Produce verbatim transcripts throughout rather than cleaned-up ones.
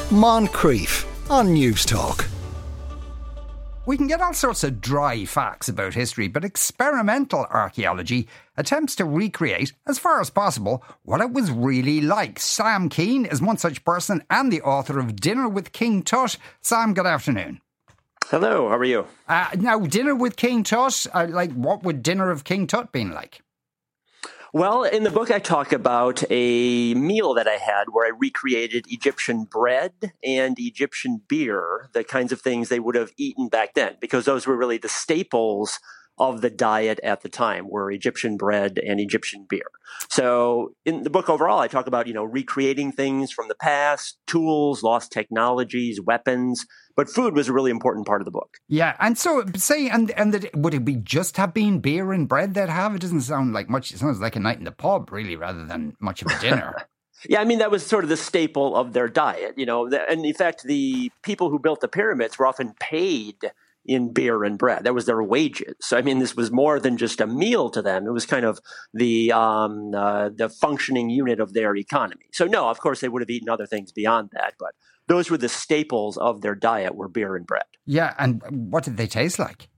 Moncrief on News Talk. We can get all sorts of dry facts about history, but experimental archaeology attempts to recreate, as far as possible, what it was really like. Sam Keane is one such person and the author of Dinner with King Tut. Sam, good afternoon. Hello, how are you? Uh, now, Dinner with King Tut, uh, like, what would Dinner of King Tut been like? Well, in the book, I talk about a meal that I had where I recreated Egyptian bread and Egyptian beer, the kinds of things they would have eaten back then, because those were really the staples of the diet at the time, were Egyptian bread and Egyptian beer. So in the book overall, I talk about, you know, recreating things from the past, tools, lost technologies, weapons, but food was a really important part of the book. Yeah, and so say, and and the, would it be just have been beer and bread they'd have? It doesn't sound like much. It sounds like a night in the pub, really, rather than much of a dinner. Yeah, I mean, that was sort of the staple of their diet, you know, and in fact, the people who built the pyramids were often paid in beer and bread. That was their wages. So, I mean, this was more than just a meal to them. It was kind of the um, uh, the functioning unit of their economy. So, no, of course, they would have eaten other things beyond that, but those were the staples of their diet, were beer and bread. Yeah, and what did they taste like?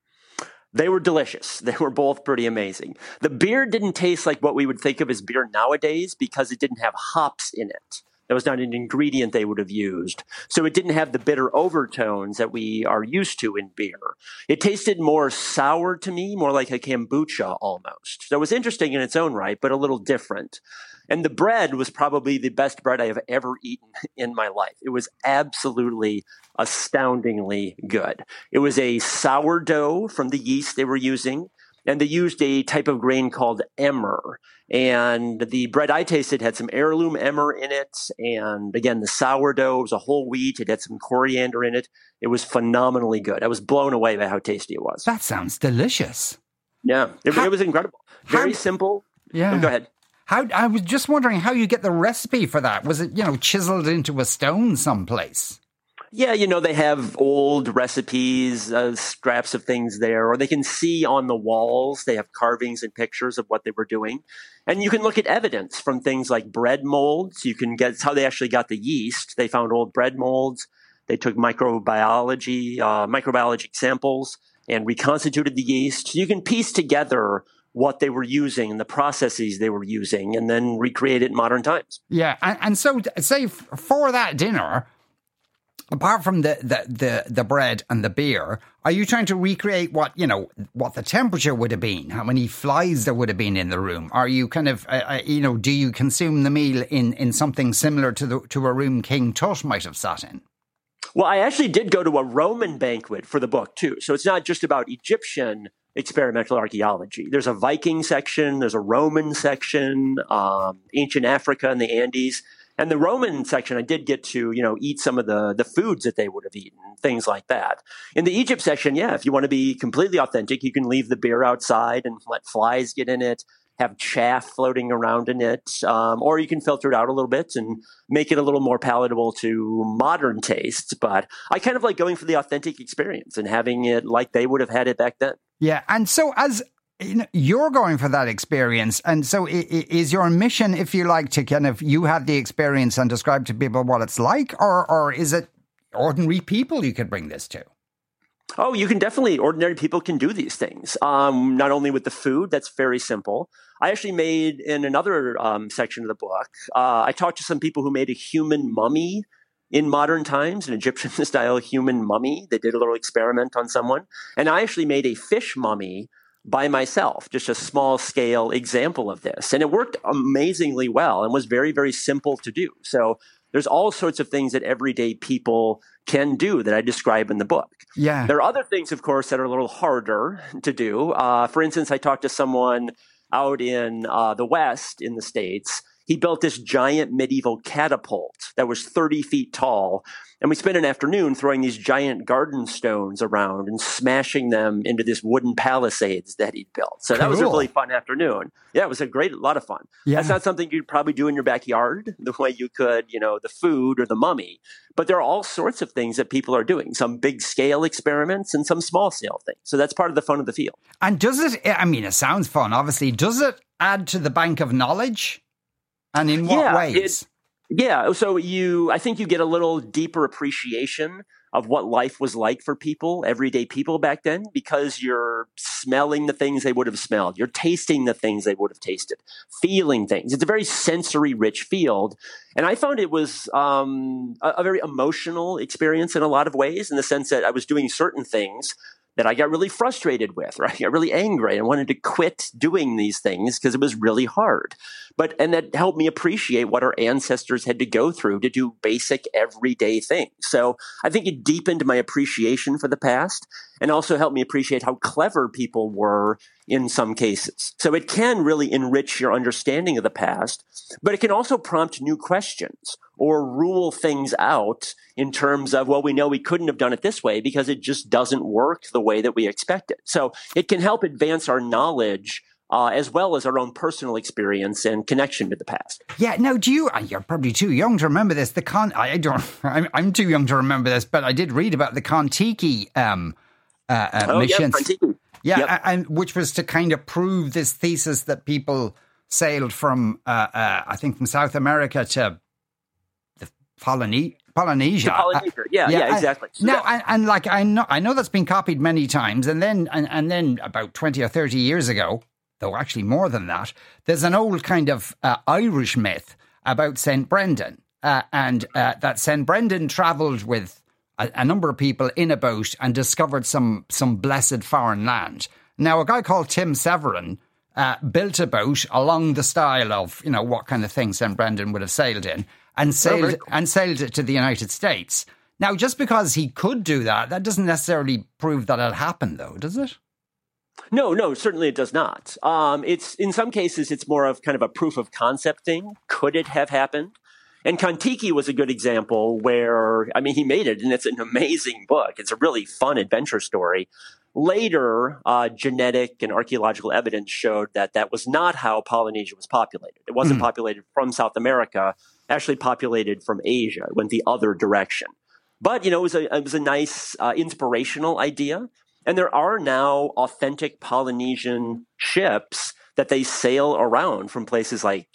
They were delicious. They were both pretty amazing. The beer didn't taste like what we would think of as beer nowadays because it didn't have hops in it. That was not an ingredient they would have used. So it didn't have the bitter overtones that we are used to in beer. It tasted more sour to me, more like a kombucha almost. So it was interesting in its own right, but a little different. And the bread was probably the best bread I have ever eaten in my life. It was absolutely astoundingly good. It was a sourdough from the yeast they were using, and they used a type of grain called emmer. And the bread I tasted had some heirloom emmer in it. And again, the sourdough was a whole wheat. It had some coriander in it. It was phenomenally good. I was blown away by how tasty it was. That sounds delicious. Yeah, it, how, it was incredible. Very how, simple. Yeah. Oh, go ahead. How, I was just wondering how you get the recipe for that. Was it, you know, chiseled into a stone someplace? Yeah, you know, they have old recipes, uh, scraps of things there, or they can see on the walls. They have carvings and pictures of what they were doing. And you can look at evidence from things like bread molds. You can get how they actually got the yeast. They found old bread molds. They took microbiology, uh, microbiology samples and reconstituted the yeast. You can piece together what they were using and the processes they were using and then recreate it in modern times. Yeah, and, and so say for that dinner, apart from the, the, the, the bread and the beer, are you trying to recreate what, you know, what the temperature would have been, how many flies there would have been in the room? Are you kind of, uh, uh, you know, do you consume the meal in, in something similar to the to a room King Tut might have sat in? Well, I actually did go to a Roman banquet for the book, too. So it's not just about Egyptian experimental archaeology. There's a Viking section, there's a Roman section, um, ancient Africa and the Andes. And the Roman section, I did get to, you know, eat some of the, the foods that they would have eaten, things like that. In the Egypt section, yeah, if you want to be completely authentic, you can leave the beer outside and let flies get in it, have chaff floating around in it, um, or you can filter it out a little bit and make it a little more palatable to modern tastes. But I kind of like going for the authentic experience and having it like they would have had it back then. Yeah, and so as you know, you're going for that experience, and so is your mission, if you like, to kind of you have the experience and describe to people what it's like, or or is it ordinary people you could bring this to? Oh, you can definitely, ordinary people can do these things. Um, not only with the food, that's very simple. I actually made, in another um, section of the book, uh, I talked to some people who made a human mummy in modern times, an Egyptian-style human mummy. They did a little experiment on someone. And I actually made a fish mummy by myself, just a small-scale example of this. And it worked amazingly well and was very, very simple to do. So there's all sorts of things that everyday people can do that I describe in the book. Yeah. There are other things, of course, that are a little harder to do. Uh, for instance, I talked to someone out in uh, the West in the States. He built this giant medieval catapult that was thirty feet tall. And we spent an afternoon throwing these giant garden stones around and smashing them into this wooden palisades that he'd built. So that Cool. was a really fun afternoon. Yeah, it was a great, a lot of fun. Yeah. That's not something you'd probably do in your backyard the way you could, you know, the food or the mummy. But there are all sorts of things that people are doing, some big scale experiments and some small scale things. So that's part of the fun of the field. And does it, I mean, it sounds fun, obviously. Does it add to the bank of knowledge? And in what Yeah, ways? It, Yeah, so you, I think you get a little deeper appreciation of what life was like for people, everyday people back then, because you're smelling the things they would have smelled. You're tasting the things they would have tasted, feeling things. It's a very sensory rich field. And I found it was um, a, a very emotional experience in a lot of ways, in the sense that I was doing certain things that I got really frustrated with, right? I got really angry and wanted to quit doing these things because it was really hard. But, and that helped me appreciate what our ancestors had to go through to do basic everyday things. So I think it deepened my appreciation for the past and also helped me appreciate how clever people were in some cases. So it can really enrich your understanding of the past, but it can also prompt new questions or rule things out in terms of, well, we know we couldn't have done it this way because it just doesn't work the way that we expected. So it can help advance our knowledge Uh, as well as our own personal experience and connection to the past. Yeah. Now, do you? You're probably too young to remember this. The con. I don't. I'm, I'm too young to remember this, but I did read about the Kon-Tiki um, uh, uh, oh, missions. Yeah, Kon-Tiki. Yeah, yep. and which was to kind of prove this thesis that people sailed from, uh, uh, I think, from South America to the Polyne- Polynesia. To Polynesia. Uh, yeah, yeah, yeah, exactly. And, now, yeah. and, and like I know, I know that's been copied many times, and then and, and then about twenty or thirty years ago. Though actually more than that, there's an old kind of uh, Irish myth about Saint Brendan, uh, and uh, that Saint Brendan travelled with a, a number of people in a boat and discovered some some blessed foreign land. Now, a guy called Tim Severin uh, built a boat along the style of, you know, what kind of thing Saint Brendan would have sailed in, and sailed oh, cool. and sailed it to the United States. Now, just because he could do that, that doesn't necessarily prove that it happened, though, does it? No, no, certainly it does not. Um, it's in some cases, it's more of kind of a proof of concept thing. Could it have happened? And Kon-Tiki was a good example where, I mean, he made it, and it's an amazing book. It's a really fun adventure story. Later, uh, genetic and archaeological evidence showed that that was not how Polynesia was populated. It wasn't mm. populated from South America, actually populated from Asia. It went the other direction. But, you know, it was a, it was a nice uh, inspirational idea. And there are now authentic Polynesian ships that they sail around from places like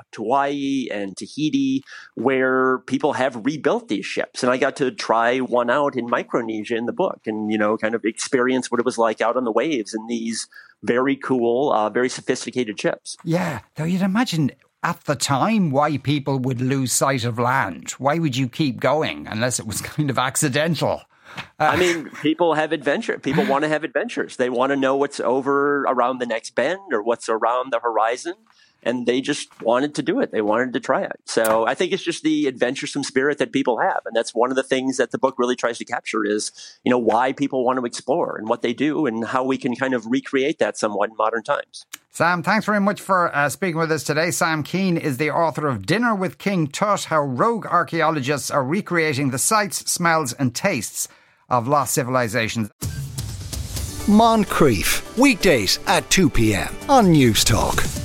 Hawaii and Tahiti, where people have rebuilt these ships. And I got to try one out in Micronesia in the book and, you know, kind of experience what it was like out on the waves in these very cool, uh, very sophisticated ships. Yeah, though you'd imagine at the time why people would lose sight of land. Why would you keep going unless it was kind of accidental? Uh, I mean, people have adventure. People want to have adventures. They want to know what's over around the next bend or what's around the horizon. And they just wanted to do it. They wanted to try it. So I think it's just the adventuresome spirit that people have. And that's one of the things that the book really tries to capture is, you know, why people want to explore and what they do and how we can kind of recreate that somewhat in modern times. Sam, thanks very much for uh, speaking with us today. Sam Keane is the author of Dinner with King Tut, How Rogue Archaeologists Are Recreating the Sights, Smells and Tastes of Lost Civilizations. Moncrief, weekdays at two p.m. on News Talk.